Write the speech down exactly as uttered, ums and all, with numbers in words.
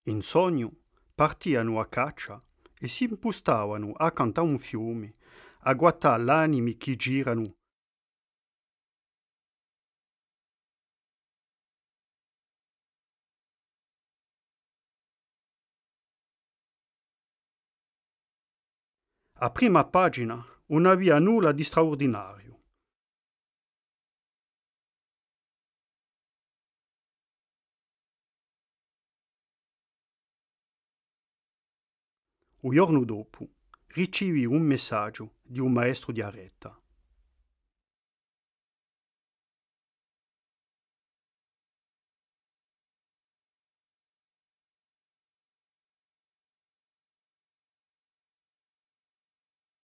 In sogno partiano a caccia e si impostavano accanto a un fiume a guardare gli animi che girano. A prima pagina non aveva nulla di straordinario. Il giorno dopo ricevevo un messaggio di un maestro di Areta.